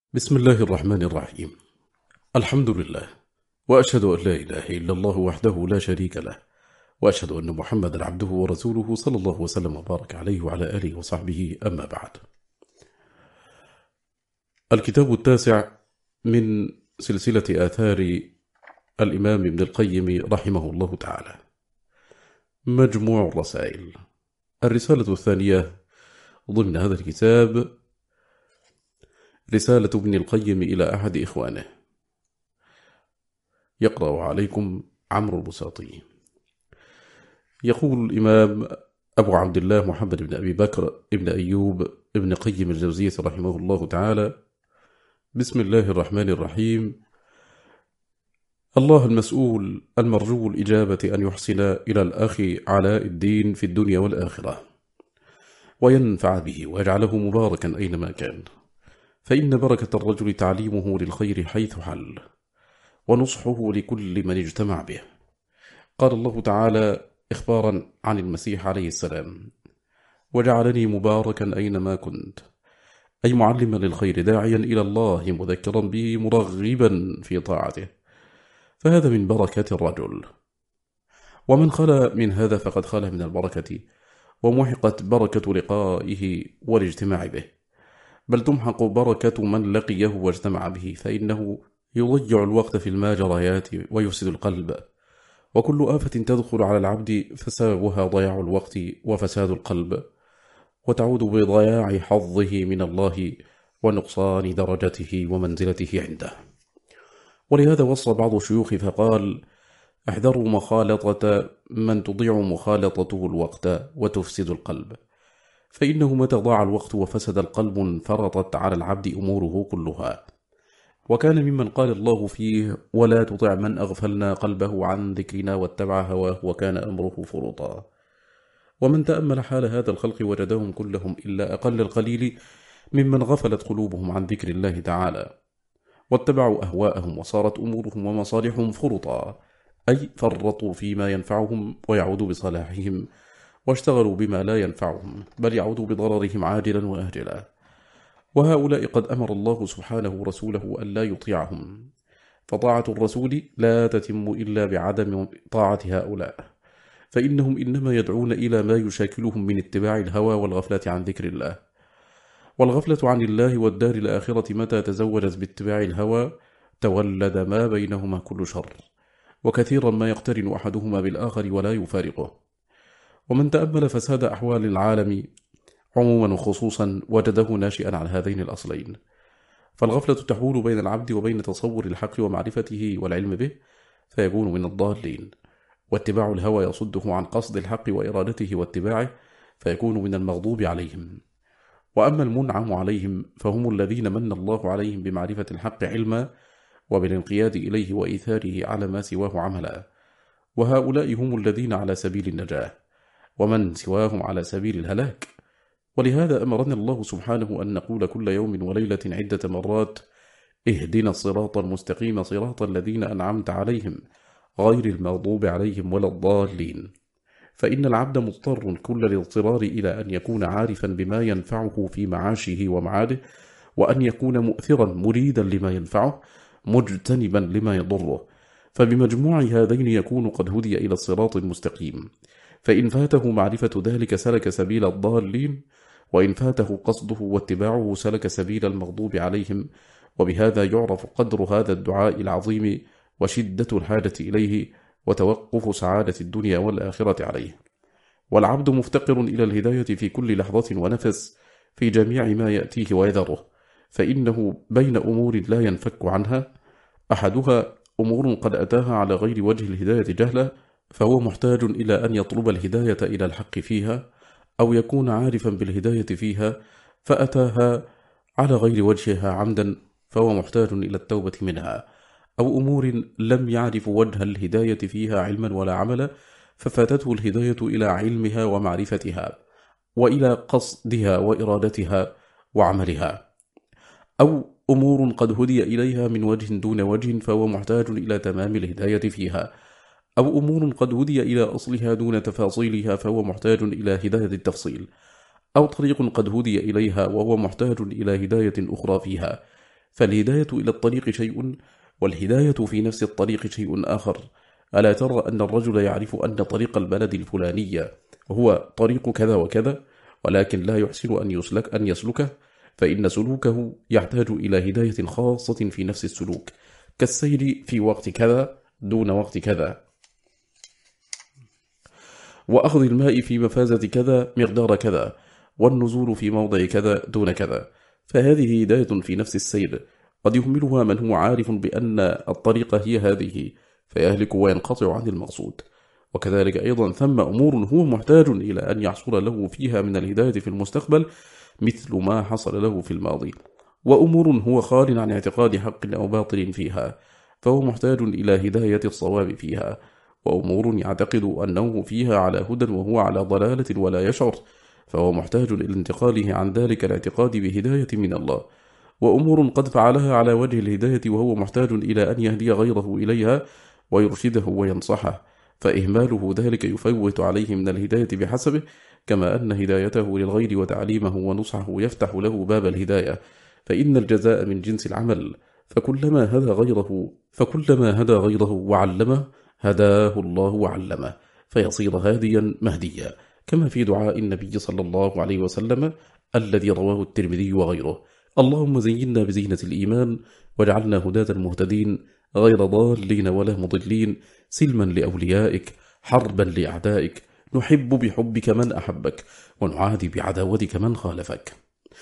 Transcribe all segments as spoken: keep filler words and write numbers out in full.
بسم الله الرحمن الرحيم. الحمد لله، وأشهد أن لا إله إلا الله وحده لا شريك له، وأشهد أن محمدا عبده ورسوله صلى الله وسلم وبارك عليه وعلى آله وصحبه، أما بعد. الكتاب التاسع من سلسلة آثار الإمام ابن القيم رحمه الله تعالى، مجموع الرسائل، الرسالة الثانية ضمن هذا الكتاب، رسالة ابن القيم إلى أحد إخوانه. يقرأ عليكم عمرو البساطي. يقول الإمام أبو عبد الله محمد بن أبي بكر ابن أيوب ابن قيم الجوزية رحمه الله تعالى: بسم الله الرحمن الرحيم. الله المسؤول المرجو الإجابة أن يحسن إلى الأخ علاء الدين في الدنيا والآخرة، وينفع به ويجعله مباركا أينما كان، فإن بركة الرجل تعليمه للخير حيث حل، ونصحه لكل من اجتمع به. قال الله تعالى إخبارا عن المسيح عليه السلام: وجعلني مباركا أينما كنت، أي معلما للخير داعيا إلى الله مذكرا به مرغبا في طاعته، فهذا من بركة الرجل. ومن خلا من هذا فقد خلا من البركة، ومحقت بركة لقائه والاجتماع به، بل تمحق بركة من لقيه واجتمع به، فإنه يضيع الوقت في الماجريات ويفسد القلب. وكل آفة تدخل على العبد فسببها ضياع الوقت وفساد القلب، وتعود بضياع حظه من الله ونقصان درجته ومنزلته عنده. ولهذا وصى بعض الشيوخ فقال: احذروا مخالطة من تضيع مخالطته الوقت وتفسد القلب، فإنه متى ضاع الوقت وفسد القلب انفرطت على العبد أموره كلها. وكان ممن قال الله فيه: ولا تطع من أغفلنا قلبه عن ذكرنا واتبع هواه وكان أمره فرطا. ومن تأمل حال هذا الخلق وجدهم كلهم إلا أقل القليل ممن غفلت قلوبهم عن ذكر الله تعالى، واتبعوا أهواءهم، وصارت أمورهم ومصالحهم فرطا، أي فرطوا فيما ينفعهم ويعود بصلاحهم، واشتغلوا بما لا ينفعهم بل يعود بضررهم عاجلا وآجلا. وهؤلاء قد أمر الله سبحانه رسوله أن لا يطيعهم، فطاعة الرسول لا تتم إلا بعدم طاعة هؤلاء، فإنهم إنما يدعون إلى ما يشاكلهم من اتباع الهوى والغفلة عن ذكر الله. والغفلة عن الله والدار الآخرة متى تزوجت باتباع الهوى تولد ما بينهما كل شر، وكثيرا ما يقترن أحدهما بالآخر ولا يفارقه. ومن تأمل فساد أحوال العالم عموما وخصوصا وجده ناشئا عن هذين الأصلين، فالغفلة تحول بين العبد وبين تصور الحق ومعرفته والعلم به، فيكون من الضالين، واتباع الهوى يصده عن قصد الحق وإرادته واتباعه، فيكون من المغضوب عليهم. وأما المنعم عليهم فهم الذين من الله عليهم بمعرفة الحق علما، وبالانقياد إليه وإيثاره على ما سواه عملا، وهؤلاء هم الذين على سبيل النجاة، ومن سواهم على سبيل الهلاك. ولهذا أمرنا الله سبحانه أن نقول كل يوم وليلة عدة مرات: اهدنا الصراط المستقيم صراط الذين أنعمت عليهم غير المغضوب عليهم ولا الضالين. فإن العبد مضطر كل الاضطرار إلى أن يكون عارفا بما ينفعه في معاشه ومعاده، وأن يكون مؤثرا مريدا لما ينفعه مجتنبا لما يضره، فبمجموع هذين يكون قد هدي إلى الصراط المستقيم. فإن فاته معرفة ذلك سلك سبيل الضالين، وإن فاته قصده واتباعه سلك سبيل المغضوب عليهم. وبهذا يعرف قدر هذا الدعاء العظيم وشدة الحاجة إليه، وتوقف سعادة الدنيا والآخرة عليه. والعبد مفتقر إلى الهداية في كل لحظة ونفس في جميع ما يأتيه ويذره، فإنه بين أمور لا ينفك عنها: أحدها أمور قد أتاها على غير وجه الهداية جهلا، فهو محتاج إلى أن يطلب الهداية إلى الحق فيها، أو يكون عارفا بالهداية فيها فأتاها على غير وجهها عمدا، فهو محتاج إلى التوبة منها، أو أمور لم يعرف وجه الهداية فيها علما ولا عملا، ففاتته الهداية إلى علمها ومعرفتها، وإلى قصدها وإرادتها وعملها، أو أمور قد هدي إليها من وجه دون وجه، فهو محتاج إلى تمام الهداية فيها، أو أمور قد هدي إلى أصلها دون تفاصيلها، فهو محتاج إلى هداية التفصيل، أو طريق قد هدي إليها وهو محتاج إلى هداية أخرى فيها، فالهداية إلى الطريق شيء، والهداية في نفس الطريق شيء آخر. ألا ترى أن الرجل يعرف أن طريق البلد الفلانية هو طريق كذا وكذا، ولكن لا يحسن أن يسلك أن يسلكه، فإن سلوكه يحتاج إلى هداية خاصة في نفس السلوك، كالسير في وقت كذا دون وقت كذا، وأخذ الماء في مفازة كذا مقدار كذا، والنزول في موضع كذا دون كذا. فهذه هداية في نفس السير قد يهملها من هو عارف بأن الطريقة هي هذه، فيهلك وينقطع عن المقصود. وكذلك أيضا ثم أمور هو محتاج إلى أن يحصل له فيها من الهداية في المستقبل مثل ما حصل له في الماضي، وأمور هو خال عن اعتقاد حق أو باطل فيها، فهو محتاج إلى هداية الصواب فيها، وأمور يعتقد أنه فيها على هدى وهو على ضلالة ولا يشعر، فهو محتاج إلى انتقاله عن ذلك الاعتقاد بهداية من الله، وأمور قد فعلها على وجه الهداية وهو محتاج إلى أن يهدي غيره إليها ويرشده وينصحه، فإهماله ذلك يفوت عليه من الهداية بحسبه، كما أن هدايته للغير وتعليمه ونصحه يفتح له باب الهداية، فإن الجزاء من جنس العمل، فكلما هدى غيره فكلما هدى غيره وعلمه هداه الله وعلمه، فيصير هاديا مهديا، كما في دعاء النبي صلى الله عليه وسلم الذي رواه الترمذي وغيره: اللهم زينا بزينة الإيمان واجعلنا هداة مهتدين غير ضالين ولا مضلين، سلما لأوليائك حربا لأعدائك، نحب بحبك من أحبك ونعادي بعداوتك من خالفك.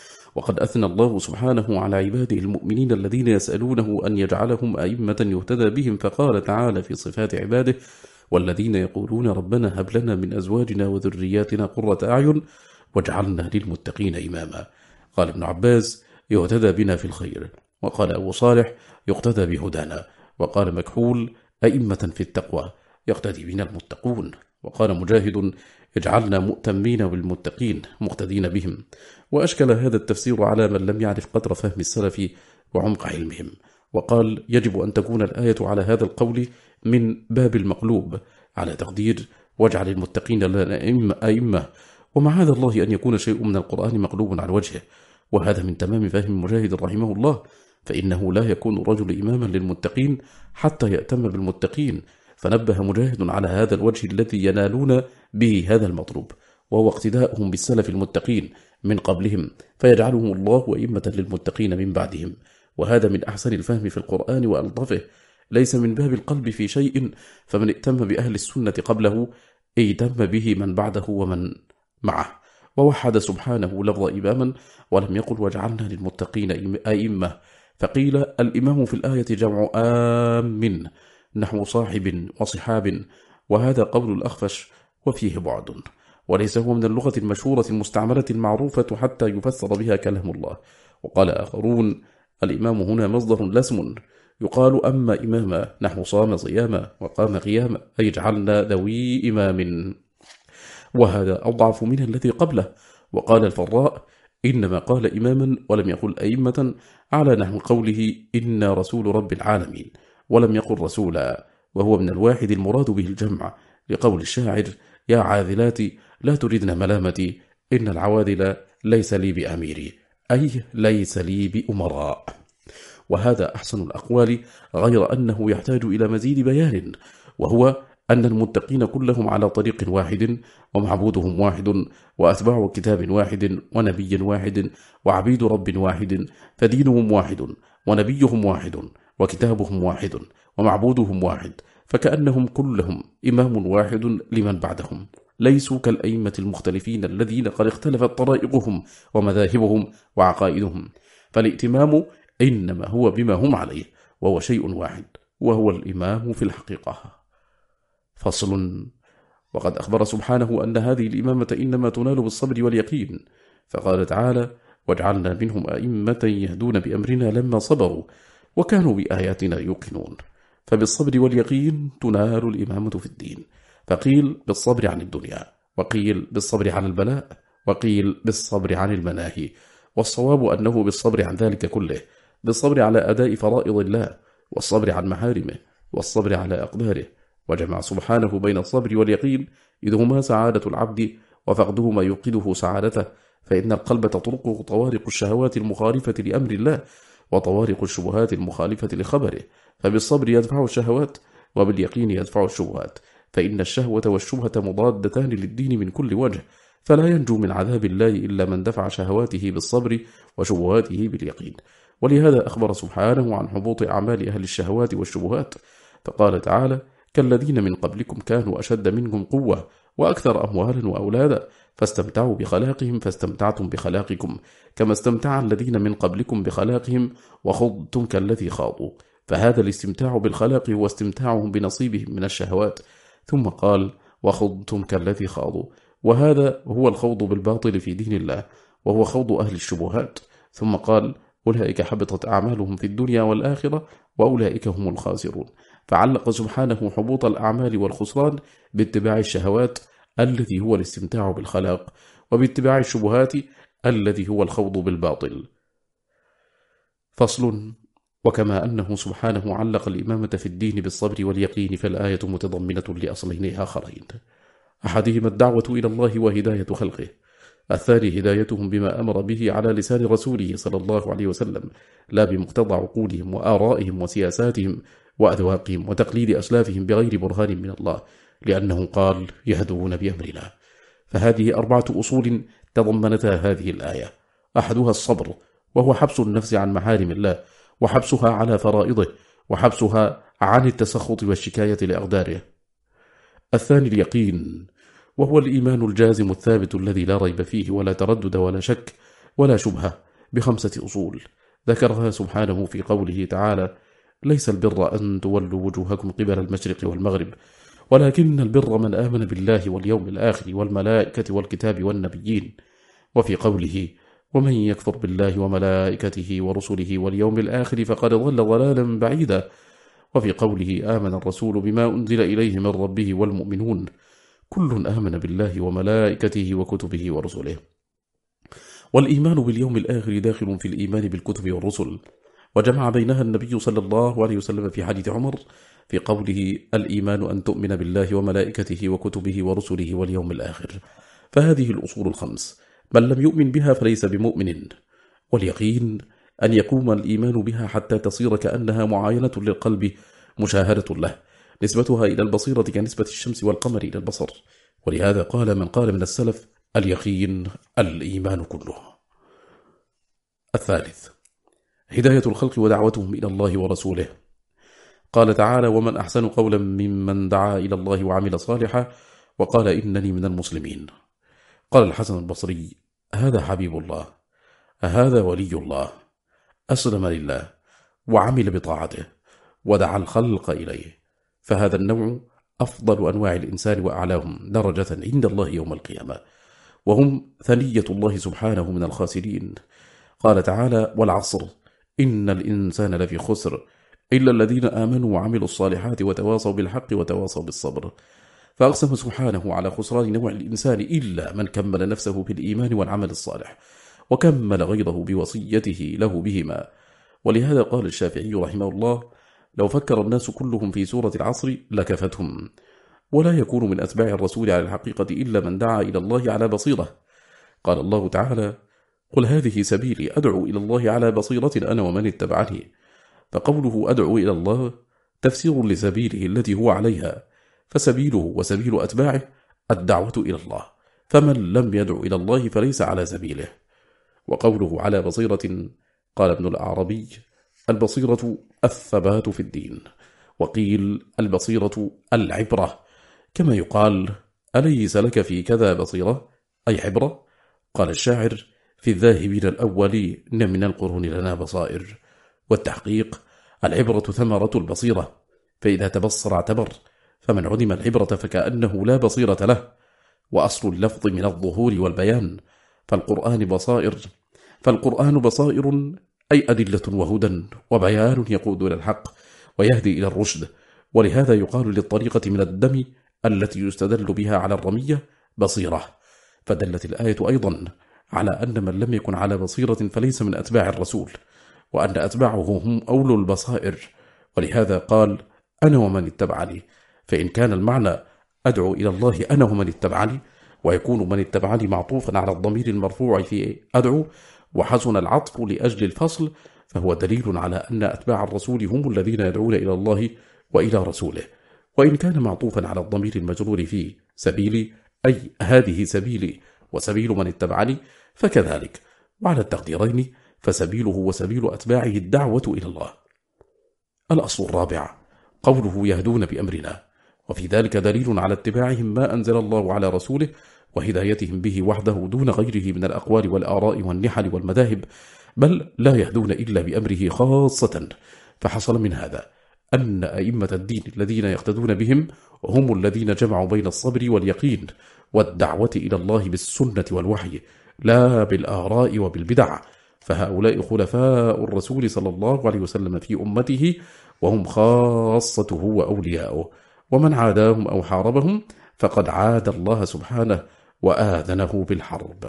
وقد أثنى الله سبحانه على عباده المؤمنين الذين يسألونه أن يجعلهم أئمة يهتدى بهم، فقال تعالى في صفات عباده: والذين يقولون ربنا هب لنا من أزواجنا وذرياتنا قرة أعين واجعلنا للمتقين إماما. قال ابن عباس: يهتدى بنا في الخير. وقال أبو صالح: يقتدى بهدانا. وقال مكحول: أئمة في التقوى يقتدي بنا المتقون. وقال مجاهد: اجعلنا مؤتمين بالمتقين مقتدين بهم. وأشكل هذا التفسير على من لم يعرف قدر فهم السلف وعمق علمهم، وقال: يجب أن تكون الآية على هذا القول من باب المقلوب، على تقدير واجعل المتقين لنا أئمة، ومعاذ الله أن يكون شيء من القرآن مقلوب عن وجهه، وهذا من تمام فهم مجاهد رحمه الله، فإنه لا يكون الرجل إماما للمتقين حتى يأتم بالمتقين، فنبه مجاهد على هذا الوجه الذي ينالون به هذا المطلوب، وهو اقتداءهم بالسلف المتقين من قبلهم، فيجعلهم الله أئمة للمتقين من بعدهم. وهذا من أحسن الفهم في القرآن وألطفه، ليس من باب القلب في شيء، فمن ائتم بأهل السنة قبله ائتم به من بعده ومن معه، ووحد سبحانه لفظ إماما ولم يقل واجعلنا للمتقين أئمة، فقيل الإمام في الآية جمع آمن نحو صاحب وصحاب، وهذا قول الأخفش وفيه بعد، وليس هو من اللغة المشهورة المستعملة المعروفة حتى يفسر بها كلام الله. وقال آخرون: الإمام هنا مصدر لا اسم، يقال أما إماما نحو صام صياما وقام قياما، أي جعلنا ذوي إمام، وهذا أضعف من الذي قبله. وقال الفراء: إنما قال إماما ولم يقل أئمة، على نحو قوله إنا رسول رب العالمين، ولم يقل رسولا، وهو من الواحد المراد به الجمع، لقول الشاعر: يا عاذلاتي لا تردن ملامتي، إن العواذل ليس لي بأميري، أي ليس لي بأمراء. وهذا أحسن الأقوال، غير أنه يحتاج إلى مزيد بيان، وهو أن المتقين كلهم على طريق واحد، ومعبودهم واحد، وأتباع كتاب واحد، ونبي واحد، وعبيد رب واحد، فدينهم واحد، ونبيهم واحد، وكتابهم واحد، ومعبودهم واحد، فكأنهم كلهم إمام واحد لمن بعدهم، ليسوا كالأئمة المختلفين الذين قد اختلفت طرائقهم ومذاهبهم وعقائدهم، فالائتمام إنما هو بما هم عليه، وهو شيء واحد، وهو الإمام في الحقيقة. فصل. وقد أخبر سبحانه أن هذه الإمامة إنما تنال بالصبر واليقين، فقال تعالى: واجعلنا منهم أئمة يهدون بأمرنا لما صبروا وكانوا بآياتنا يوقنون. فبالصبر واليقين تنال الإمامة في الدين، فقيل بالصبر عن الدنيا، وقيل بالصبر عن البلاء، وقيل بالصبر عن المناهي، والصواب أنه بالصبر عن ذلك كله، بالصبر على أداء فرائض الله، والصبر عن محارمه، والصبر على أقداره. وجمع سبحانه بين الصبر واليقين، إذ هما سعادة العبد وفقدهما يوقده سعادته، فإن القلب تطرقه طوارق الشهوات المخالفة لأمر الله، وطوارق الشبهات المخالفة لخبره، فبالصبر يدفع الشهوات، وباليقين يدفع الشبهات، فإن الشهوة والشبهة مضادتان للدين من كل وجه، فلا ينجو من عذاب الله إلا من دفع شهواته بالصبر وشبهاته باليقين. ولهذا أخبر سبحانه عن حبوط أعمال أهل الشهوات والشبهات، فقال تعالى: كالذين من قبلكم كانوا أشد منكم قوة وأكثر أموالا وأولادا فاستمتعوا بخلاقهم فاستمتعتم بخلاقكم كما استمتع الذين من قبلكم بخلاقهم وخضتم كالذي خاضوا. فهذا الاستمتاع بالخلاق هو استمتاعهم بنصيبهم من الشهوات. ثم قال: وخضتم كالذي خاضوا، وهذا هو الخوض بالباطل في دين الله، وهو خوض أهل الشبهات. ثم قال: أولئك حبطت أعمالهم في الدنيا والآخرة وأولئك هم الخاسرون. فعلق سبحانه حبوط الأعمال والخسران باتباع الشهوات الذي هو الاستمتاع بالخلاق، وباتباع الشبهات الذي هو الخوض بالباطل. فصل: وكما أنه سبحانه علق الإمامة في الدين بالصبر واليقين، فالآية متضمنة لأصلين آخرين: أحدهما الدعوة إلى الله وهداية خلقه، الثاني هدايتهم بما أمر به على لسان رسوله صلى الله عليه وسلم، لا بمقتضى عقولهم وآرائهم وسياساتهم وأذواقهم وتقليد أسلافهم بغير برهان من الله، لأنه قال: يهدون بأمرنا. فهذه أربعة أصول تضمنتها هذه الآية: أحدها الصبر، وهو حبس النفس عن محارم الله، وحبسها على فرائضه، وحبسها عن التسخط والشكاية لأقداره. الثاني اليقين، وهو الإيمان الجازم الثابت الذي لا ريب فيه ولا تردد ولا شك ولا شبهة، بخمسة أصول ذكرها سبحانه في قوله تعالى: ليس البر أن تولوا وجوهكم قبل المشرق والمغرب، ولكن البر من آمن بالله واليوم الآخر والملائكة والكتاب والنبيين. وفي قوله: ومن يكفر بالله وملائكته ورسله واليوم الآخر فقد ضل ضلالا بعيدا. وفي قوله: آمن الرسول بما أنزل إليه من ربه والمؤمنون كل آمن بالله وملائكته وكتبه ورسله. والإيمان باليوم الآخر داخل في الإيمان بالكتب والرسل، وجمع بينها النبي صلى الله عليه وسلم في حديث عمر في قوله: الإيمان أن تؤمن بالله وملائكته وكتبه ورسله واليوم الآخر. فهذه الأصول الخمس من لم يؤمن بها فليس بمؤمن. واليقين أن يقوم الإيمان بها حتى تصير كأنها معاينة للقلب، مشاهدة له، نسبتها إلى البصيرة كنسبة الشمس والقمر إلى البصر. ولهذا قال من قال من السلف: اليقين الإيمان كله. الثالث هداية الخلق ودعوتهم إلى الله ورسوله. قال تعالى: ومن أحسن قولا ممن دعا إلى الله وعمل صالحا وقال إنني من المسلمين. قال الحسن البصري: هذا حبيب الله، هذا ولي الله، أسلم لله وعمل بطاعته ودعا الخلق إليه، فهذا النوع أفضل أنواع الإنسان وأعلاهم درجة عند الله يوم القيامة، وهم ثنية الله سبحانه من الخاسرين. قال تعالى: والعصر إن الإنسان لفي خسر إلا الذين آمنوا وعملوا الصالحات وتواصوا بالحق وتواصوا بالصبر. فأقسم سبحانه على خسران نوع الإنسان إلا من كمل نفسه بالإيمان والعمل الصالح، وكمل غيره بوصيته له بهما. ولهذا قال الشافعي رحمه الله: لو فكر الناس كلهم في سورة العصر لكفتهم. ولا يكون من أتباع الرسول على الحقيقة إلا من دعا إلى الله على بصيرة. قال الله تعالى: قل هذه سبيلي أدعو إلى الله على بصيرة أنا ومن اتبعني. فقوله أدعو إلى الله تفسير لسبيله التي هو عليها، فسبيله وسبيل أتباعه الدعوة إلى الله، فمن لم يدعو إلى الله فليس على سبيله. وقوله على بصيرة، قال ابن الأعرابي: البصيرة الثبات في الدين، وقيل البصيرة العبرة، كما يقال: أليس لك في كذا بصيرة، أي عبرة؟ قال الشاعر: في الذاهبين الأولين من القرون لنا بصائر. والتحقيق: العبرة ثمرة البصيرة، فإذا تبصر اعتبر، فمن عدم العبرة فكأنه لا بصيرة له. وأصل اللفظ من الظهور والبيان، فالقرآن بصائر فالقرآن بصائر أي أدلة وهدى وبيان يقود إلى الحق ويهدي إلى الرشد. ولهذا يقال للطريقة من الدم التي يستدل بها على الرمية بصيرة. فدلت الآية أيضا على أن من لم يكن على بصيرة فليس من أتباع الرسول، وأن أتباعه هم أولو البصائر. ولهذا قال: أنا ومن اتبعني. فإن كان المعنى أدعو إلى الله أنا ومن اتبعني، ويكون من اتبعني معطوفا على الضمير المرفوع في أدعو، وحسن العطف لأجل الفصل، فهو دليل على أن أتباع الرسول هم الذين يدعون إلى الله وإلى رسوله. وإن كان معطوفا على الضمير المجرور في سبيلي أي هذه سبيلي وسبيل من اتبعني فكذلك، وعلى التقديرين فسبيله وسبيل أتباعه الدعوة إلى الله. الأصل الرابع قوله يهدون بأمرنا، وفي ذلك دليل على اتباعهم ما أنزل الله على رسوله وهدايتهم به وحده دون غيره من الأقوال والآراء والنحل والمذاهب، بل لا يهدون إلا بأمره خاصة. فحصل من هذا أن أئمة الدين الذين يقتدون بهم هم الذين جمعوا بين الصبر واليقين والدعوة إلى الله بالسنة والوحي لا بالآراء وبالبدع، فهؤلاء خلفاء الرسول صلى الله عليه وسلم في أمته، وهم خاصته وأولياؤه، ومن عاداهم أو حاربهم فقد عاد الله سبحانه وآذنه بالحرب.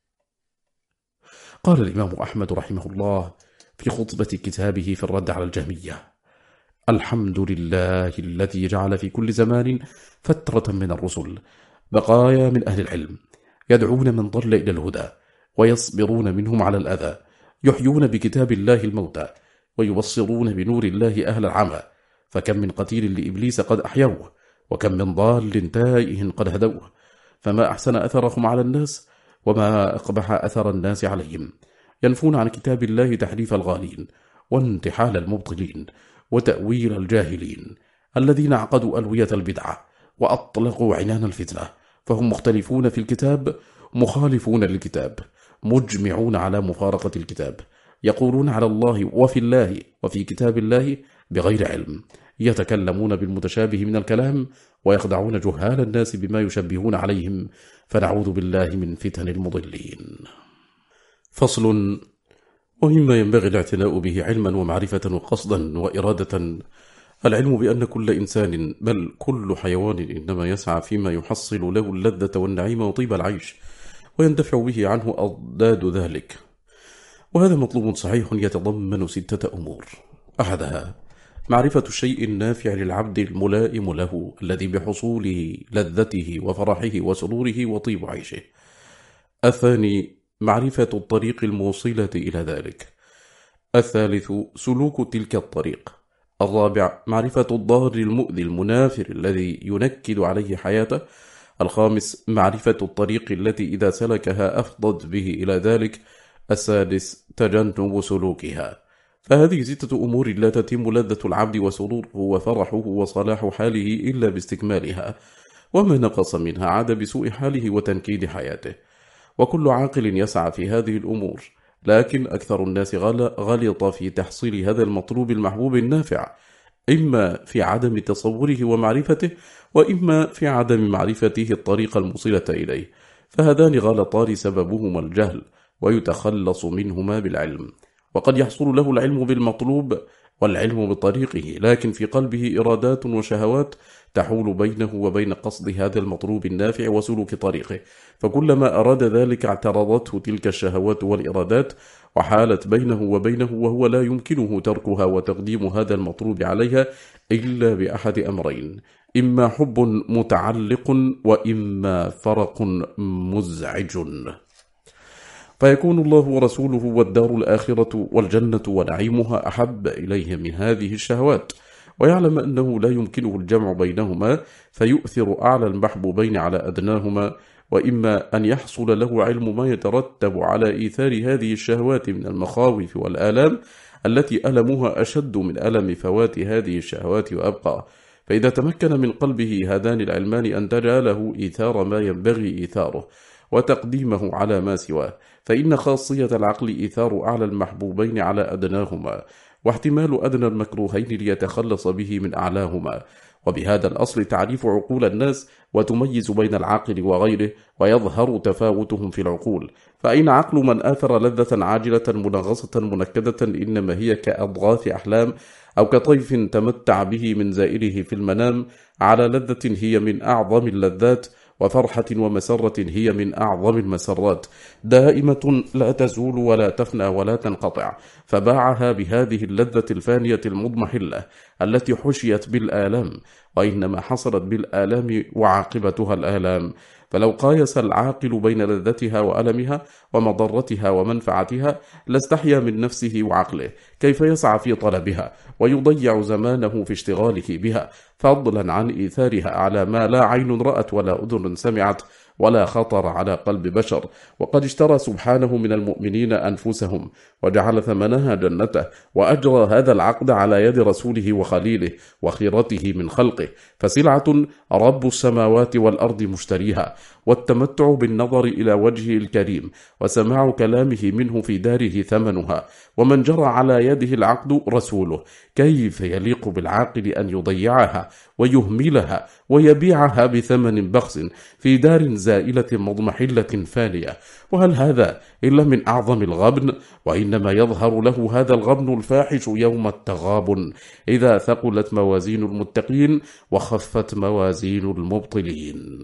قال الإمام أحمد رحمه الله في خطبة كتابه في الرد على الجهمية: الحمد لله الذي جعل في كل زمان فترة من الرسل بقايا من أهل العلم يدعون من ضل إلى الهدى ويصبرون منهم على الأذى، يحيون بكتاب الله الموتى ويبصرون بنور الله أهل العمى، فكم من قتيل لإبليس قد أحيوه، وكم من ضال تائه قد هدوه، فما أحسن أثرهم على الناس وما أقبح أثر الناس عليهم، ينفون عن كتاب الله تحريف الغالين وانتحال المبطلين وتأويل الجاهلين الذين عقدوا ألوية البدعة وأطلقوا عنان الفتنة، فهم مختلفون في الكتاب مخالفون للكتاب مجمعون على مفارقة الكتاب، يقولون على الله وفي الله وفي كتاب الله بغير علم، يتكلمون بالمتشابه من الكلام ويخدعون جهال الناس بما يشبهون عليهم، فنعوذ بالله من فتن المضلين. فصل: ومما ينبغي الاعتناء به علما ومعرفة وقصدا وإرادة العلم بأن كل إنسان بل كل حيوان إنما يسعى فيما يحصل له اللذة والنعيم وطيب العيش ويندفع به عنه أضداد ذلك، وهذا مطلوب صحيح يتضمن ستة أمور: أحدها معرفة الشيء النافع للعبد الملائم له الذي بحصوله لذته وفرحه وسروره وطيب عيشه. الثاني معرفة الطريق الموصلة إلى ذلك. الثالث سلوك تلك الطريق. الرابع معرفة الضار المؤذي المنافر الذي ينكد عليه حياته. الخامس معرفة الطريق التي إذا سلكها أفضت به إلى ذلك. السادس تجنب سلوكها. فهذه ستة أمور لا تتم لذة العبد وسروره وفرحه وصلاح حاله إلا باستكمالها، وما نقص منها عاد بسوء حاله وتنكيد حياته. وكل عاقل يسعى في هذه الأمور، لكن أكثر الناس غلط في تحصيل هذا المطلوب المحبوب النافع، إما في عدم تصوره ومعرفته، وإما في عدم معرفته الطريق الموصلة إليه، فهذان غلطان سببهما الجهل ويتخلص منهما بالعلم. وقد يحصل له العلم بالمطلوب والعلم بطريقه، لكن في قلبه إرادات وشهوات تحول بينه وبين قصد هذا المطلوب النافع وسلوك طريقه، فكلما أراد ذلك اعترضته تلك الشهوات والإرادات وحالت بينه وبينه، وهو لا يمكنه تركها وتقديم هذا المطلوب عليها إلا بأحد أمرين: إما حب متعلق وإما فرق مزعج، فيكون الله ورسوله والدار الآخرة والجنة ونعيمها أحب إليه من هذه الشهوات، ويعلم أنه لا يمكنه الجمع بينهما فيؤثر أعلى المحبوبين على أدناهما. وإما أن يحصل له علم ما يترتب على إيثار هذه الشهوات من المخاوف والآلام التي ألمها أشد من ألم فوات هذه الشهوات وأبقى، فإذا تمكن من قلبه هذان العلمان أنتجا له إيثار ما ينبغي إيثاره وتقديمه على ما سواه، فإن خاصية العقل إيثار أعلى المحبوبين على أدناهما، واحتمال أدنى المكروهين ليتخلص به من أعلاهما. وبهذا الأصل تعريف عقول الناس وتميز بين العاقل وغيره، ويظهر تفاوتهم في العقول. فأين عقل من آثر لذة عاجلة منغصة منكدة إنما هي كأضغاث أحلام، أو كطيف تمتع به من زائره في المنام على لذة هي من أعظم اللذات، وفرحة ومسرة هي من أعظم المسرات، دائمة لا تزول ولا تفنى ولا تنقطع، فباعها بهذه اللذة الفانية المضمحلة التي حشيت بالآلام، وإنما حصلت بالآلام وعاقبتها الآلام. فلو قايس العاقل بين لذتها وألمها ومضرتها ومنفعتها لاستحيا من نفسه وعقله كيف يسعى في طلبها ويضيع زمانه في اشتغاله بها، فضلا عن إيثارها على ما لا عين رأت ولا أذن سمعت ولا خطر على قلب بشر. وقد اشترى سبحانه من المؤمنين أنفسهم وجعل ثمنها جنته، وأجرى هذا العقد على يد رسوله وخليله وخيرته من خلقه، فسلعة رب السماوات والأرض مشتريها، والتمتع بالنظر إلى وجهه الكريم وسماع كلامه منه في داره ثمنها. ومن جرى على يده العقد رسوله، كيف يليق بالعاقل أن يضيعها ويهملها ويبيعها بثمن بخس في دار زائلة مضمحلة فانية؟ وهل هذا إلا من أعظم الغبن؟ وإنما يظهر له هذا الغبن الفاحش يوم التغابن، إذا ثقلت موازين المتقين وخفت موازين المبطلين.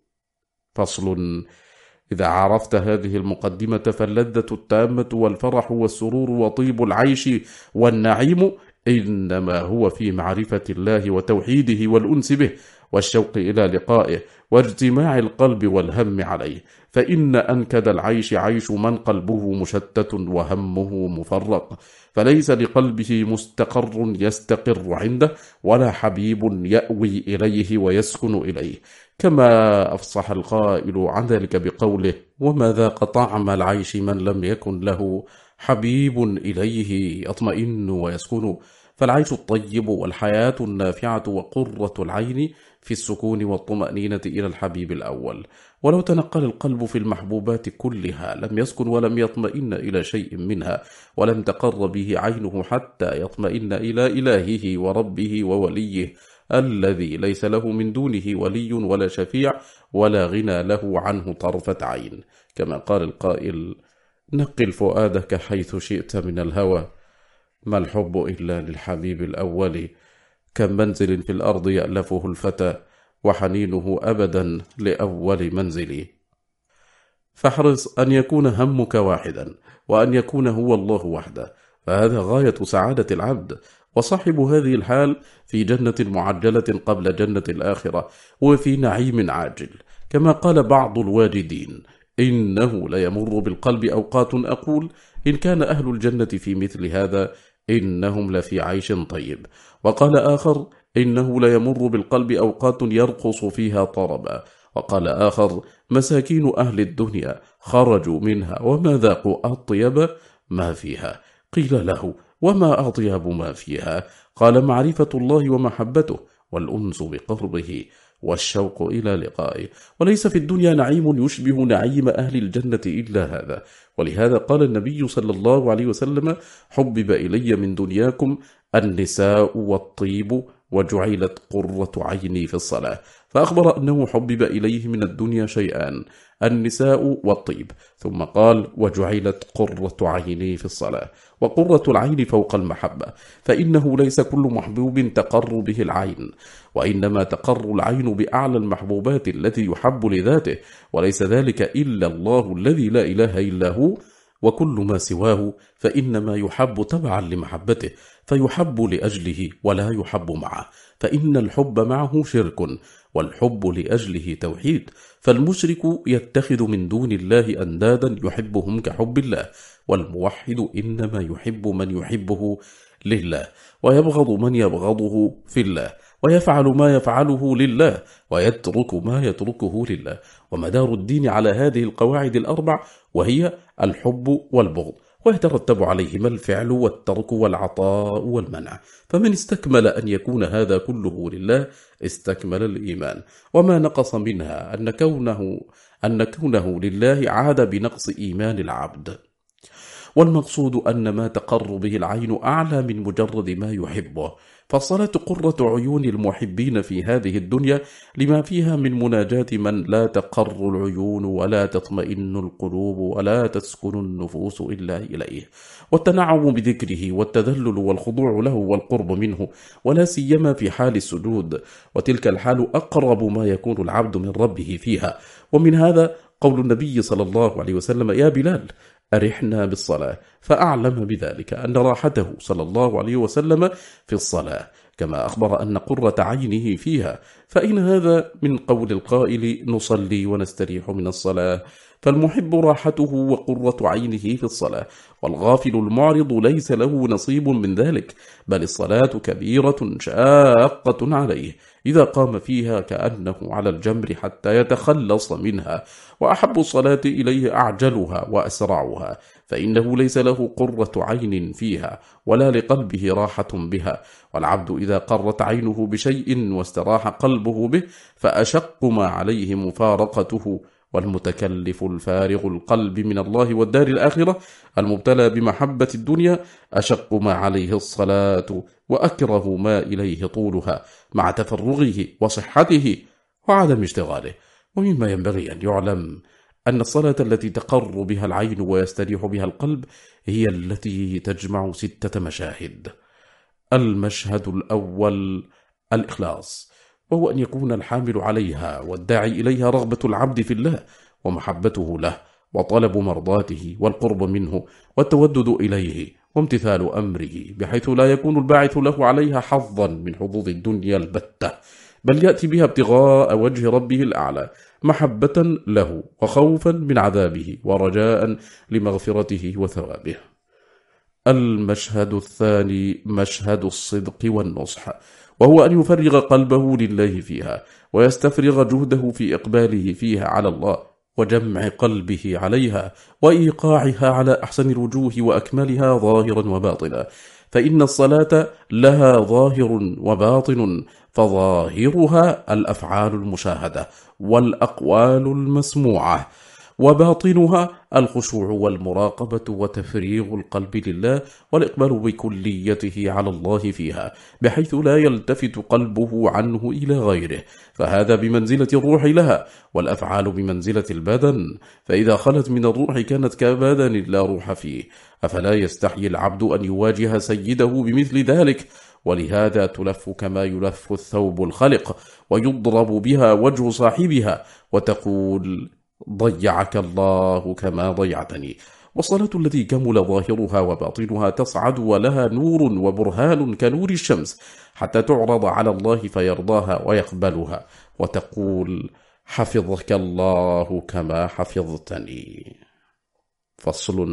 فصل: إذا عرفت هذه المقدمة فاللذة التامة والفرح والسرور وطيب العيش والنعيم إنما هو في معرفة الله وتوحيده والأنس به والشوق إلى لقائه واجتماع القلب والهم عليه، فإن أنكد العيش عيش من قلبه مشتت وهمه مفرق، فليس لقلبه مستقر يستقر عنده ولا حبيب يأوي إليه ويسكن إليه، كما أفصح القائل عن ذلك بقوله: وما ذاق طعم العيش من لم يكن له حبيب إليه يطمئن ويسكن. فالعيش الطيب والحياة النافعة وقرة العين في السكون والطمأنينة إلى الحبيب الأول. ولو تنقل القلب في المحبوبات كلها لم يسكن ولم يطمئن إلى شيء منها، ولم تقر به عينه حتى يطمئن إلى إلهه وربه ووليه الذي ليس له من دونه ولي ولا شفيع ولا غنى له عنه طرفة عين. كما قال القائل: نقل فؤادك حيث شئت من الهوى، ما الحب إلا للحبيب الأول، كم منزل في الأرض يألفه الفتى وحنينه أبدا لأول منزل. فاحرص أن يكون همك واحدا، وأن يكون هو الله وحده، فهذا غاية سعادة العبد. وصاحب هذه الحال في جنة معجلة قبل جنة الآخرة، وفي نعيم عاجل. كما قال بعض الواجدين: إنه ليمر بالقلب أوقات أقول إن كان أهل الجنة في مثل هذا إنهم لفي عيش طيب. وقال آخر: إنه ليمر بالقلب أوقات يرقص فيها طربا. وقال آخر: مساكين أهل الدنيا خرجوا منها وما ذاقوا أطيب ما فيها. قيل له: وما أطيب ما فيها؟ قال: معرفة الله ومحبته والأنس بقربه والشوق إلى لقائه. وليس في الدنيا نعيم يشبه نعيم أهل الجنة إلا هذا. ولهذا قال النبي صلى الله عليه وسلم: حبب إلي من دنياكم النساء والطيب وجعلت قرة عيني في الصلاة. فأخبر أنه حبب إليه من الدنيا شيئان: النساء والطيب، ثم قال: وجعلت قرة عيني في الصلاة. وقرة العين فوق المحبة، فإنه ليس كل محبوب تقر به العين، وإنما تقر العين بأعلى المحبوبات التي يحب لذاته، وليس ذلك إلا الله الذي لا إله إلا هو. وكل ما سواه فإنما يحب تبعا لمحبته، فيحب لأجله ولا يحب معه، فإن الحب معه شرك، والحب لأجله توحيد. فالمشرك يتخذ من دون الله أندادا يحبهم كحب الله، والموحد إنما يحب من يحبه لله، ويبغض من يبغضه في الله، ويفعل ما يفعله لله، ويترك ما يتركه لله. ومدار الدين على هذه القواعد الأربع، وهي الحب والبغض، ويترتب عليهما الفعل والترك والعطاء والمنع. فمن استكمل أن يكون هذا كله لله استكمل الإيمان، وما نقص منها أن كونه, أن كونه لله عاد بنقص إيمان العبد. والمقصود أن ما تقر به العين أعلى من مجرد ما يحبه. فالصلاة قرة عيون المحبين في هذه الدنيا، لما فيها من مناجاة من لا تقر العيون ولا تطمئن القلوب ولا تسكن النفوس إلا إليه، والتنعم بذكره والتذلل والخضوع له والقرب منه، ولا سيما في حال السجود، وتلك الحال أقرب ما يكون العبد من ربه فيها. ومن هذا قول النبي صلى الله عليه وسلم: يا بلال أرحنا بالصلاة، فأعلم بذلك أن راحته صلى الله عليه وسلم في الصلاة، كما أخبر أن قرة عينه فيها، فإن هذا من قول القائل نصلي ونستريح من الصلاة، فالمحب راحته وقرة عينه في الصلاة، والغافل المعرض ليس له نصيب من ذلك، بل الصلاة كبيرة شاقة عليه، إذا قام فيها كأنه على الجمر حتى يتخلص منها، وأحب الصلاة إليه أعجلها وأسرعها، فإنه ليس له قرة عين فيها ولا لقلبه راحة بها، والعبد إذا قرت عينه بشيء واستراح قلبه به فأشق ما عليه مفارقته، والمتكلف الفارغ القلب من الله والدار الآخرة المبتلى بمحبة الدنيا أشق ما عليه الصلاة وأكره ما إليه طولها مع تفرغه وصحته وعدم اشتغاله. ومما ينبغي أن يعلم أن الصلاة التي تقر بها العين ويستريح بها القلب هي التي تجمع ستة مشاهد. المشهد الأول الإخلاص، وهو أن يكون الحامل عليها والداعي إليها رغبة العبد في الله ومحبته له وطلب مرضاته والقرب منه والتودد إليه وامتثال أمره، بحيث لا يكون الباعث له عليها حظا من حظوظ الدنيا البتة، بل يأتي بها ابتغاء وجه ربه الأعلى، محبة له وخوفا من عذابه ورجاء لمغفرته وثوابه. المشهد الثاني مشهد الصدق والنصح، وهو أن يفرغ قلبه لله فيها ويستفرغ جهده في إقباله فيها على الله وجمع قلبه عليها وإيقاعها على أحسن الوجوه وأكملها ظاهرا وباطنا، فإن الصلاة لها ظاهر وباطن، فظاهرها الأفعال المشاهدة والأقوال المسموعة، وباطنها الخشوع والمراقبة وتفريغ القلب لله والإقبال بكليته على الله فيها، بحيث لا يلتفت قلبه عنه إلى غيره، فهذا بمنزلة الروح لها، والأفعال بمنزلة البدن، فإذا خلت من الروح كانت كبدن لا روح فيه، أفلا يستحيي العبد أن يواجه سيده بمثل ذلك، ولهذا تلف كما يلف الثوب الخلق ويضرب بها وجه صاحبها وتقول ضيعك الله كما ضيعتني. والصلاة التي كمل ظاهرها وباطنها تصعد ولها نور وبرهان كنور الشمس حتى تعرض على الله فيرضاها ويقبلها وتقول حفظك الله كما حفظتني. فصل.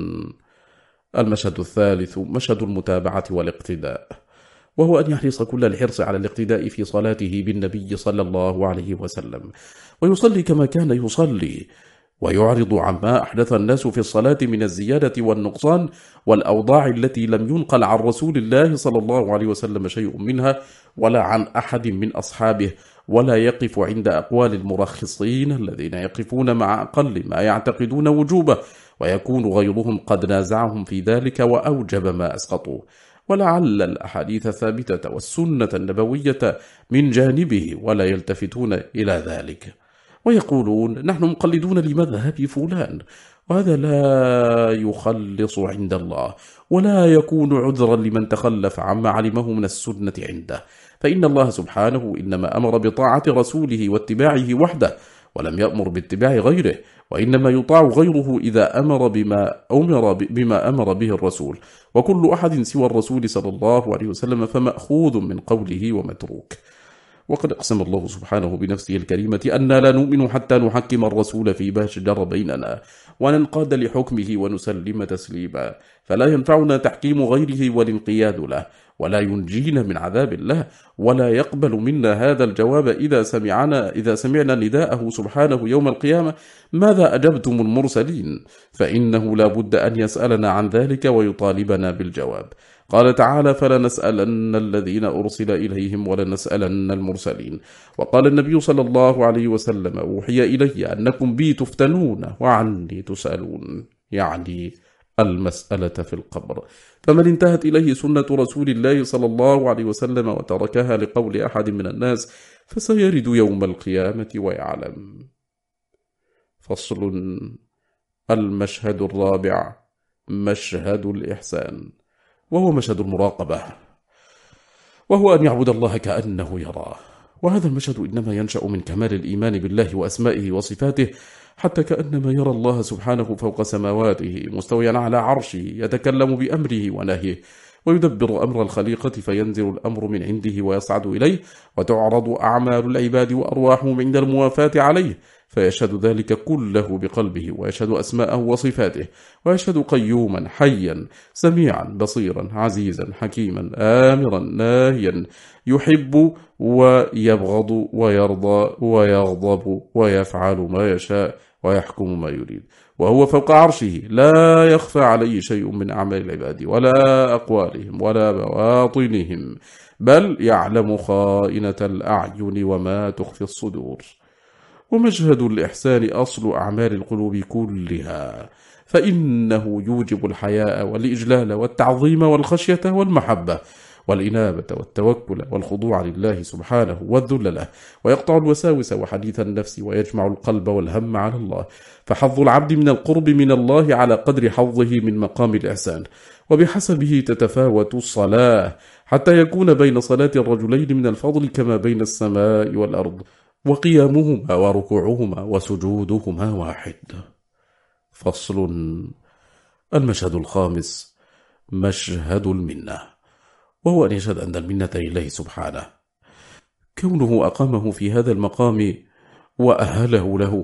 المشهد الثالث مشهد المتابعة والاقتداء، وهو أن يحرص كل الحرص على الاقتداء في صلاته بالنبي صلى الله عليه وسلم، ويصلي كما كان يصلي، ويعرض عما أحدث الناس في الصلاة من الزيادة والنقصان والأوضاع التي لم ينقل عن رسول الله صلى الله عليه وسلم شيء منها ولا عن أحد من أصحابه، ولا يقف عند أقوال المرخصين الذين يقفون مع أقل ما يعتقدون وجوبه، ويكون غيرهم قد نازعهم في ذلك وأوجب ما أسقطوه، ولعل الأحاديث الثابتة والسنة النبوية من جانبه ولا يلتفتون إلى ذلك، ويقولون نحن مقلدون لمذهب فلان، وهذا لا يخلص عند الله ولا يكون عذرا لمن تخلف عما علمه من السنة عنده، فإن الله سبحانه إنما أمر بطاعة رسوله واتباعه وحده، ولم يأمر باتباع غيره، وإنما يطاع غيره إذا أمر بما أمر بما أمر به الرسول، وكل أحد سوى الرسول صلى الله عليه وسلم فمأخوذ من قوله ومتروك. وقد أقسم الله سبحانه بنفسه الكريمة أننا لا نؤمن حتى نحكم الرسول فيما شجر بيننا وننقاد لحكمه ونسلم تسليما، فلا ينفعنا تحكيم غيره والانقياد له، ولا ينجينا من عذاب الله، ولا يقبل منا هذا الجواب إذا سمعنا إذا سمعنا نداءه سبحانه يوم القيامة ماذا أجبتم المرسلين، فإنه لا بد أن يسألنا عن ذلك ويطالبنا بالجواب. قال تعالى فلنسألن الذين أرسل إليهم ولنسألن المرسلين. وقال النبي صلى الله عليه وسلم أوحي إلي أنكم بي تفتنون وعني تسألون، يعني المسألة في القبر، فمن انتهت إليه سنة رسول الله صلى الله عليه وسلم وتركها لقول أحد من الناس فسيرد يوم القيامة ويعلم. فصل. المشهد الرابع مشهد الإحسان، وهو مشهد المراقبة، وهو أن يعبد الله كأنه يراه، وهذا المشهد إنما ينشأ من كمال الإيمان بالله وأسمائه وصفاته، حتى كأنما يرى الله سبحانه فوق سماواته مستويا على عرشه يتكلم بأمره ونهيه، ويدبر أمر الخليقة فينزل الأمر من عنده ويصعد إليه، وتعرض أعمال العباد وأرواحهم عند الموافاة عليه، فيشهد ذلك كله بقلبه، ويشهد أسماءه وصفاته، ويشهد قيوما حيا سميعا بصيرا عزيزا حكيما آمرا ناهيا، يحب ويبغض ويرضى ويغضب ويفعل ما يشاء ويحكم ما يريد، وهو فوق عرشه لا يخفى عليه شيء من أعمال العباد ولا أقوالهم ولا بواطنهم، بل يعلم خائنة الأعين وما تخفي الصدور. ومشهد الإحسان أصل أعمال القلوب كلها، فإنه يوجب الحياء والإجلال والتعظيم والخشية والمحبة والإنابة والتوكل والخضوع لله سبحانه والذل له، ويقطع الوساوس وحديث النفس، ويجمع القلب والهم على الله. فحظ العبد من القرب من الله على قدر حظه من مقام الإحسان، وبحسبه تتفاوت الصلاة، حتى يكون بين صلاة الرجلين من الفضل كما بين السماء والأرض، وقيامهما وركوعهما وسجودهما واحد. فصل. المشهد الخامس مشهد المنة، وهو أن يشهد أن المنة لله سبحانه، كونه أقامه في هذا المقام وأهله له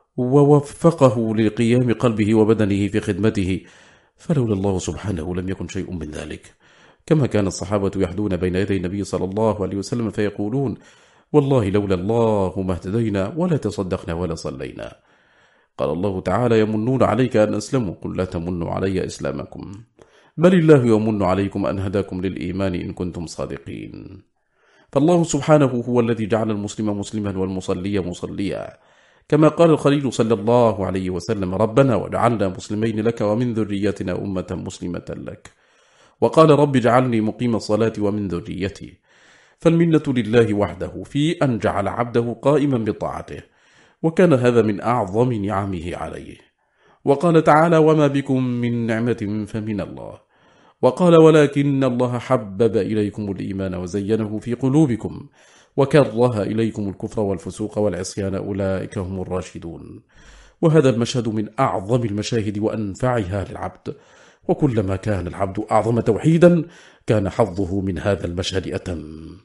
ووفقه لقيام قلبه وبدنه في خدمته، فلولا الله سبحانه لم يكن شيء من ذلك. كما كان الصحابة يحدون بين يدي النبي صلى الله عليه وسلم فيقولون: والله لولا الله ما اهتدينا ولا تصدقنا ولا صلينا. قال الله تعالى: يمنون عليك أن أسلموا، قل لا تمنوا علي إسلامكم، بل الله يمن عليكم أن هداكم للإيمان إن كنتم صادقين. فالله سبحانه هو الذي جعل المسلم مسلما والمصلي مصليا، كما قال الخليل صلى الله عليه وسلم: ربنا واجعلنا مسلمين لك ومن ذريتنا أمة مسلمة لك، وقال: رب اجعلني مقيم الصلاة ومن ذريتي. فالمنة لله وحده في أن جعل عبده قائما بطاعته، وكان هذا من أعظم نعمه عليه. وقال تعالى: وما بكم من نعمة فمن الله. وقال: ولكن الله حبب إليكم الإيمان وزينه في قلوبكم وكره إليكم الكفر والفسوق والعصيان، أولئك هم الراشدون. وهذا المشهد من أعظم المشاهد وأنفعها للعبد، وكلما كان العبد أعظم توحيدا كان حظه من هذا المشهد أتم.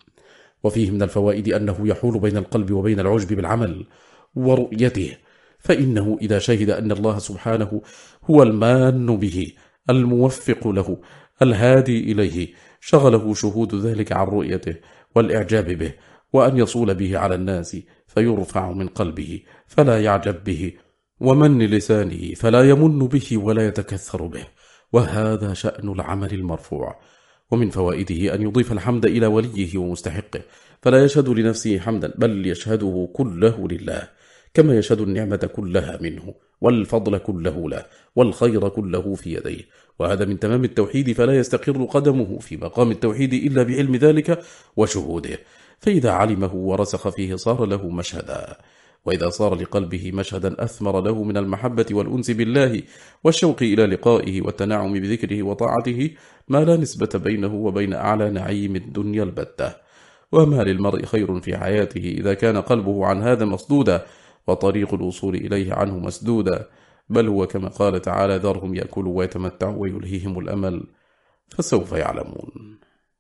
وفيه من الفوائد أنه يحول بين القلب وبين العجب بالعمل ورؤيته، فإنه إذا شهد أن الله سبحانه هو المان به الموفق له الهادي إليه، شغله شهود ذلك عن رؤيته والإعجاب به، وأن يصول به على الناس فيرفع من قلبه فلا يعجب به، ومن لسانه فلا يمن به ولا يتكثر به، وهذا شأن العمل المرفوع. ومن فوائده أن يضيف الحمد إلى وليه ومستحقه، فلا يشهد لنفسه حمدا بل يشهده كله لله، كما يشهد النعمة كلها منه والفضل كله له والخير كله في يديه. وهذا من تمام التوحيد، فلا يستقر قدمه في مقام التوحيد إلا بعلم ذلك وشهوده، فإذا علمه ورسخ فيه صار له مشهدا، وإذا صار لقلبه مشهدا أثمر له من المحبة والأنس بالله والشوق إلى لقائه والتنعم بذكره وطاعته ما لا نسبة بينه وبين أعلى نعيم الدنيا البتة. وما للمرء خير في حياته إذا كان قلبه عن هذا مصدودا وطريق الوصول إليه عنه مسدودا، بل هو كما قال تعالى: ذرهم يأكلوا ويتمتعوا ويلهيهم الأمل فسوف يعلمون.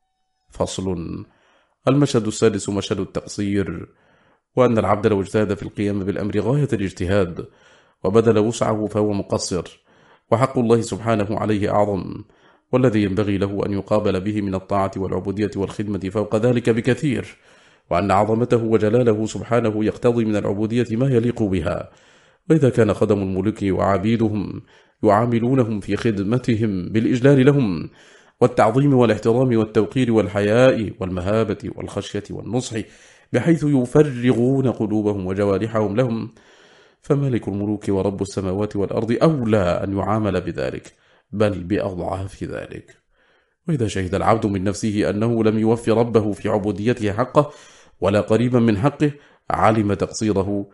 فصل. المشهد السادس مشهد التقصير، وأن العبد لو اجتهد في القيام بالأمر غاية الاجتهاد وبذل وسعه فهو مقصر، وحق الله سبحانه عليه أعظم، والذي ينبغي له أن يقابل به من الطاعة والعبودية والخدمة فوق ذلك بكثير، وأن عظمته وجلاله سبحانه يقتضي من العبودية ما يليق بها. وإذا كان خدم الملوك وعبيدهم يعاملونهم في خدمتهم بالإجلال لهم والتعظيم والاحترام والتوقير والحياء والمهابة والخشية والنصح، بحيث يفرغون قلوبهم وجوارحهم لهم، فمالك الملوك ورب السماوات والأرض أولى أن يعامل بذلك، بل بأضعاف ذلك. وإذا شهد العبد من نفسه أنه لم يوفي ربه في عبوديته حقه ولا قريبا من حقه، علم تقصيره،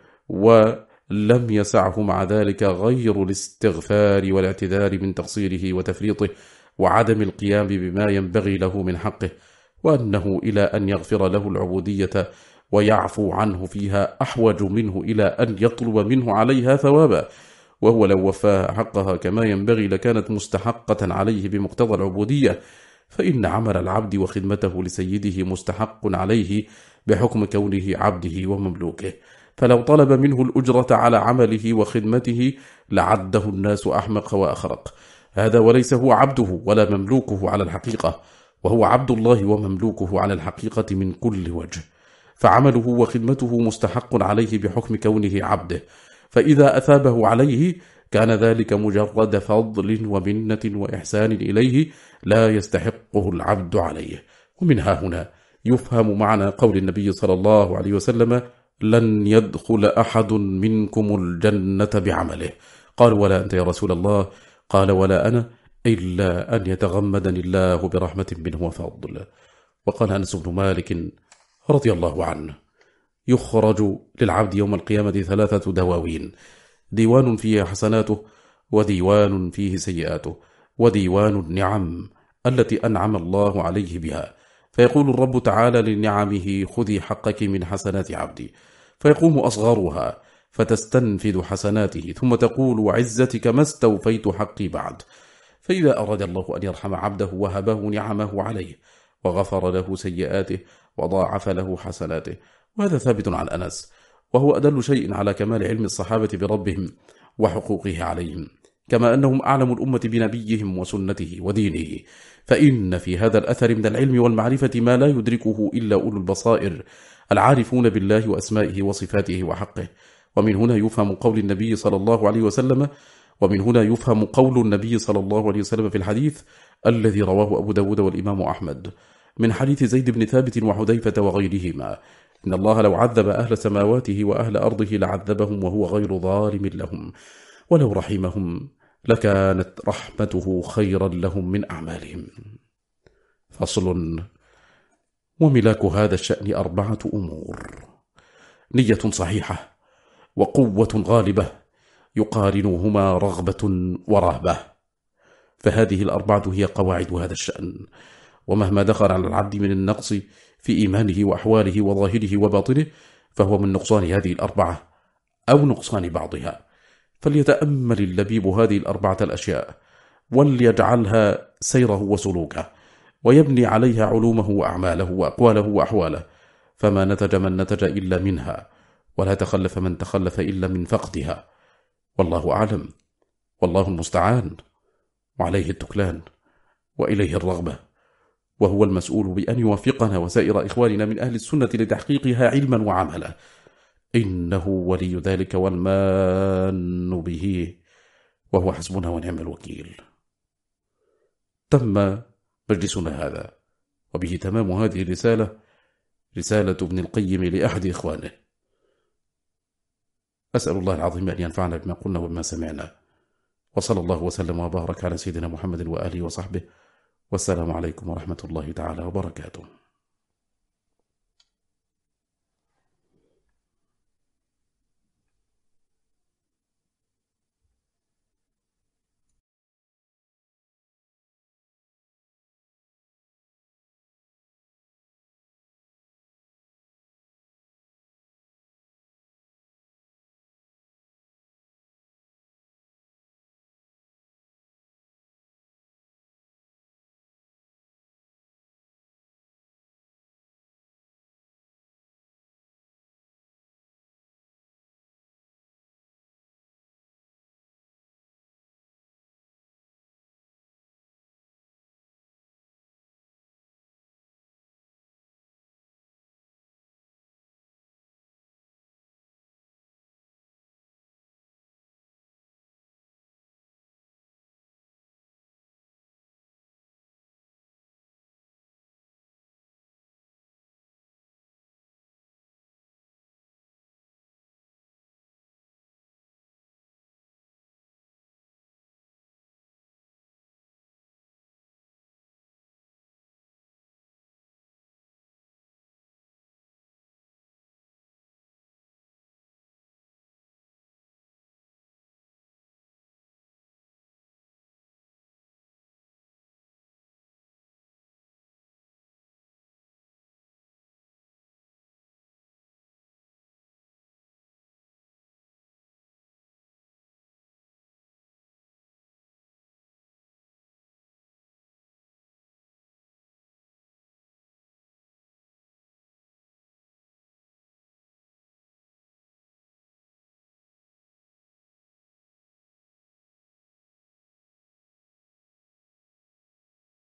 ولم يسعه مع ذلك غير الاستغفار والاعتذار من تقصيره وتفريطه وعدم القيام بما ينبغي له من حقه، وأنه إلى أن يغفر له العبودية ويعفو عنه فيها أحوج منه إلى أن يطلب منه عليها ثوابا، وهو لو وفاها حقها كما ينبغي لكانت مستحقة عليه بمقتضى العبودية، فإن عمل العبد وخدمته لسيده مستحق عليه بحكم كونه عبده ومملوكه، فلو طلب منه الأجرة على عمله وخدمته لعده الناس أحمق وأخرق. هذا وليس هو عبده ولا مملوكه على الحقيقة، وهو عبد الله ومملوكه على الحقيقة من كل وجه، فعمله وخدمته مستحق عليه بحكم كونه عبده، فإذا أثابه عليه كان ذلك مجرد فضل ومنة وإحسان إليه لا يستحقه العبد عليه. ومنها هنا يفهم معنى قول النبي صلى الله عليه وسلم: لن يدخل أحد منكم الجنة بعمله. قالوا: ولا أنت يا رسول الله؟ قال: ولا أنا، إلا أن يتغمدني الله برحمة منه وفضل. وقال أنس بن مالك رضي الله عنه: يخرج للعبد يوم القيامة ثلاثة دواوين: ديوان فيه حسناته، وديوان فيه سيئاته، وديوان النعم التي أنعم الله عليه بها. فيقول الرب تعالى لنعمه: خذي حقك من حسنات عبدي، فيقوم أصغرها فتستنفذ حسناته، ثم تقول: وعزتك ما استوفيت حقي بعد. فإذا أراد الله أن يرحم عبده وهبه نعمه عليه، وغفر له سيئاته، وضاعف له حسناته. وهذا ثابت عن أنس، وهو أدل شيء على كمال علم الصحابة بربهم وحقوقه عليهم، كما أنهم أعلم الأمة بنبيهم وسنته ودينه. فإن في هذا الأثر من العلم والمعرفة ما لا يدركه إلا أولو البصائر العارفون بالله وأسمائه وصفاته وحقه. ومن هنا يفهم قول النبي صلى الله عليه وسلم ومن هنا يفهم قول النبي صلى الله عليه وسلم في الحديث الذي رواه أبو داود والإمام أحمد من حديث زيد بن ثابت وحذيفة وغيرهما: إن الله لو عذب أهل سماواته وأهل أرضه لعذبهم وهو غير ظالم لهم، ولو رحمهم لكانت رحمته خيرا لهم من أعمالهم. فصل. وملاك هذا الشأن أربعة أمور: نية صحيحة، وقوة غالبة يقارنهما رغبة ورهبة. فهذه الأربعة هي قواعد هذا الشأن، ومهما دخل على العبد من النقص في إيمانه وأحواله وظاهره وباطنه فهو من نقصان هذه الأربعة أو نقصان بعضها، فليتأمل اللبيب هذه الأربعة الأشياء، وليجعلها سيره وسلوكه، ويبني عليها علومه وأعماله وأقواله وأحواله، فما نتج من نتج إلا منها، ولا تخلف من تخلف إلا من فقدها. والله أعلم، والله المستعان، وعليه التكلان، وإليه الرغبة، وهو المسؤول بأن يوفقنا وسائر إخواننا من أهل السنة لتحقيقها علما وعملا، إنه ولي ذلك والمان به، وهو حسبنا ونعم الوكيل. تم مجلسنا هذا، وبه تمام هذه الرسالة، رسالة ابن القيم لأحد إخوانه. أسأل الله العظيم أن ينفعنا بما قلنا وبما سمعنا، وصلى الله وسلم وبارك على سيدنا محمد وآله وصحبه، والسلام عليكم ورحمة الله تعالى وبركاته.